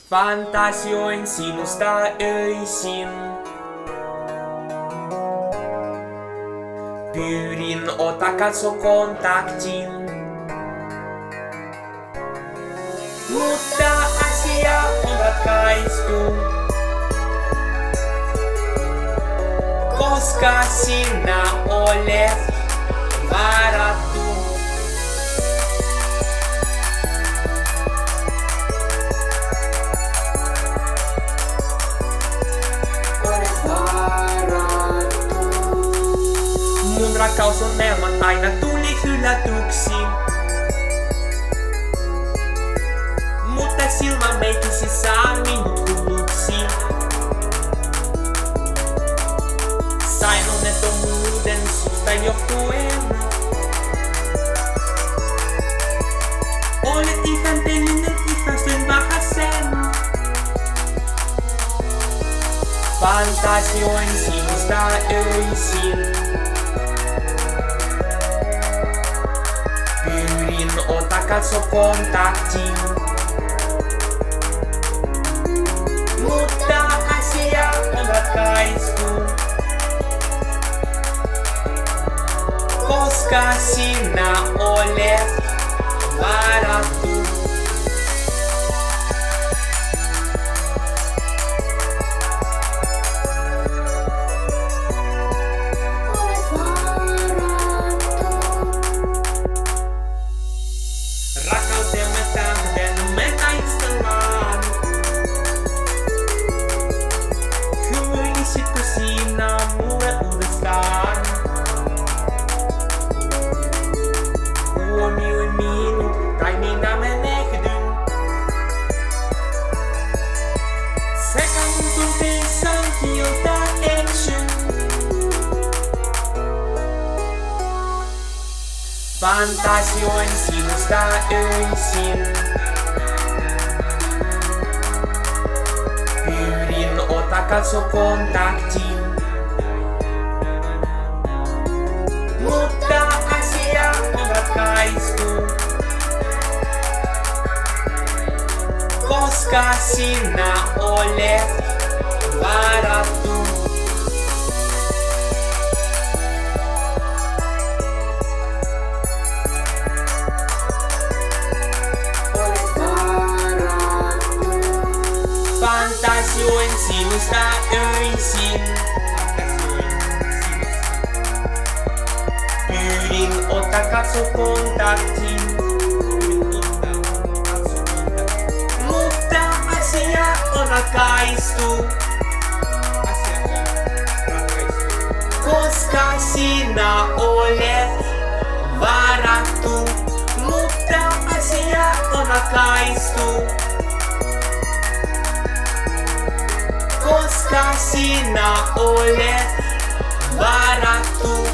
Fantasioin sinusta öisin. Pyydin, ota katso kontaktin. Mutta asia on ratkaistu, koska sinä olet varattu. Mun rakkausunelmat aina tuli hylätyksi, mutta silmämeikisi saa minut hulluksi. Sain onnettomuuden susta johtuen. Olet ihanteellinen, ihastun vähäsen. Fantasioin sinusta öisin. Pyydin, ota katso kontaktin. Mutta asia on ratkaistu, koska sinä olet varattu. Rakkautemme tähden me taistellaan. Hymyilisitkö sinä mulle uudestaan? Huomioi minut, tai minä menehdyn. Sekä mun tunteissaan kieltä eksyn. Fantasioin sinusta öisin. Pyydin, ota katso kontaktin. Mutta asia on ratkaistu, koska sinä olet varattu. Fantasioin sinusta öisin. Pyydin, ota katso kontaktin. Mutta asia on ratkaistu, koska sinä olet varattu. Mutta asia on ratkaistu, koska sinä olet varattu.